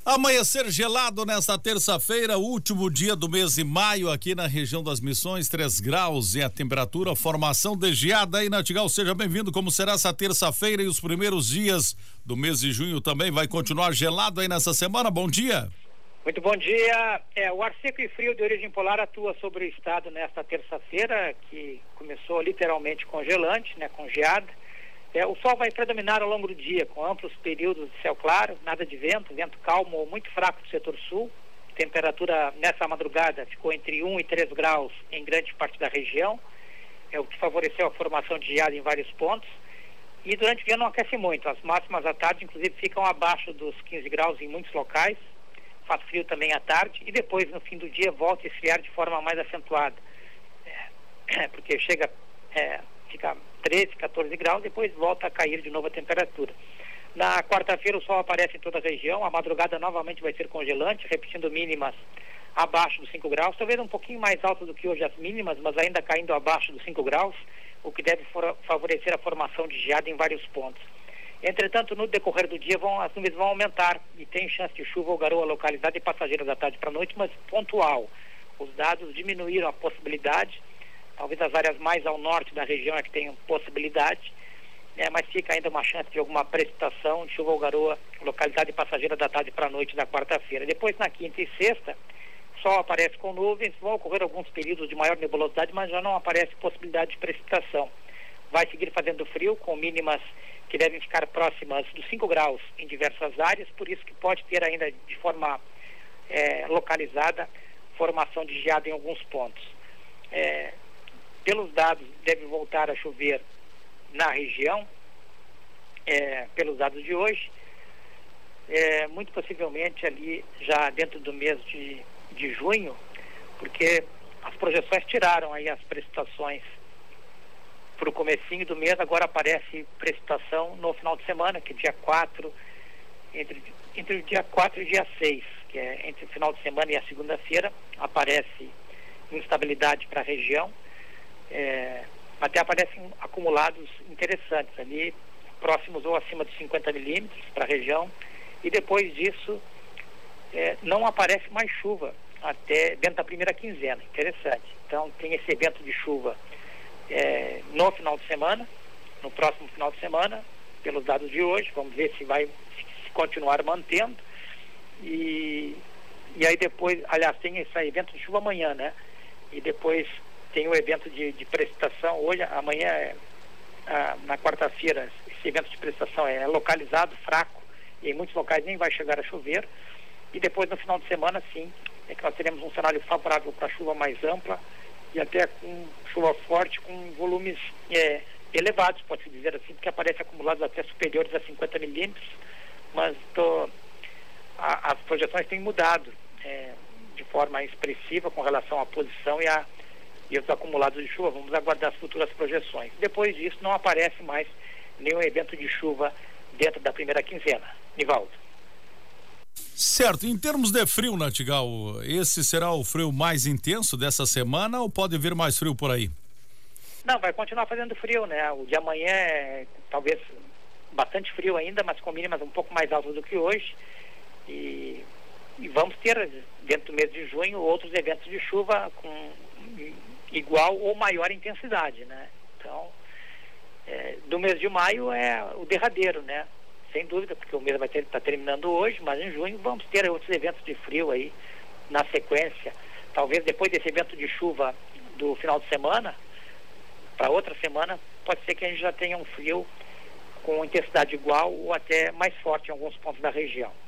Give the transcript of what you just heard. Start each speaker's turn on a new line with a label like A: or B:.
A: Amanhecer gelado nesta terça-feira, último dia do mês de maio aqui na região das Missões, 3 graus e a temperatura, formação de geada aí, Natigal, seja bem-vindo. Como será essa terça-feira e os primeiros dias do mês de junho também? Vai continuar gelado aí nessa semana? Bom dia.
B: Muito bom dia. O ar seco e frio de origem polar atua sobre o estado nesta terça-feira, que começou literalmente congelante, né, com geada. O sol vai predominar ao longo do dia, com amplos períodos de céu claro, nada de vento, vento calmo ou muito fraco do setor sul. Temperatura nessa madrugada ficou entre 1 e 3 graus em grande parte da região, o que favoreceu a formação de geada em vários pontos. E durante o dia não aquece muito, as máximas à tarde inclusive ficam abaixo dos 15 graus em muitos locais, faz frio também à tarde e depois no fim do dia volta a esfriar de forma mais acentuada, porque fica 13, 14 graus, depois volta a cair de novo a temperatura. Na quarta-feira o sol aparece em toda a região, a madrugada novamente vai ser congelante, repetindo mínimas abaixo dos 5 graus, talvez um pouquinho mais alto do que hoje as mínimas, mas ainda caindo abaixo dos 5 graus, o que deve favorecer a formação de geada em vários pontos. Entretanto, no decorrer do dia as nuvens vão aumentar e tem chance de chuva ou garoa localizada e passageira da tarde para a noite, mas pontual. Os dados diminuíram a possibilidade. Talvez as áreas mais ao norte da região é que tenham possibilidade, mas fica ainda uma chance de alguma precipitação, de chuva ou garoa, localidade passageira da tarde para a noite da quarta-feira. Depois, na quinta e sexta, sol aparece com nuvens, vão ocorrer alguns períodos de maior nebulosidade, mas já não aparece possibilidade de precipitação. Vai seguir fazendo frio, com mínimas que devem ficar próximas dos 5 graus em diversas áreas, por isso que pode ter ainda de forma localizada formação de geada em alguns pontos. Pelos dados, deve voltar a chover na região, pelos dados de hoje, muito possivelmente ali já dentro do mês de junho, porque as projeções tiraram aí as precipitações para o comecinho do mês. Agora aparece precipitação no final de semana, que é dia 4, entre o dia 4 e o dia 6, que é entre o final de semana e a segunda-feira, aparece instabilidade para a região. Até aparecem acumulados interessantes ali, próximos ou acima de 50 milímetros para a região, e depois disso não aparece mais chuva até dentro da primeira quinzena. Interessante. Então tem esse evento de chuva no final de semana, no próximo final de semana, pelos dados de hoje. Vamos ver se vai se continuar mantendo, e aí depois, aliás, tem esse evento de chuva amanhã, né? E depois tem o evento de precipitação hoje, amanhã, na quarta-feira, esse evento de precipitação é localizado, fraco, e em muitos locais nem vai chegar a chover. E depois no final de semana, sim, que nós teremos um cenário favorável para chuva mais ampla e até com chuva forte, com volumes elevados, pode-se dizer assim, porque aparecem acumulados até superiores a 50 milímetros, mas as projeções têm mudado de forma expressiva com relação à posição e os acumulados de chuva. Vamos aguardar as futuras projeções. Depois disso não aparece mais nenhum evento de chuva dentro da primeira quinzena. Nivaldo.
A: Certo, em termos de frio, Natigal, esse será o frio mais intenso dessa semana ou pode vir mais frio por aí?
B: Não, vai continuar fazendo frio, né? O de amanhã talvez bastante frio ainda, mas com mínimas um pouco mais altas do que hoje, e vamos ter dentro do mês de junho outros eventos de chuva com igual ou maior intensidade, né? Então, do mês de maio é o derradeiro, né? Sem dúvida, porque o mês vai estar terminando hoje, mas em junho vamos ter outros eventos de frio aí na sequência. Talvez depois desse evento de chuva do final de semana, para outra semana, pode ser que a gente já tenha um frio com intensidade igual ou até mais forte em alguns pontos da região.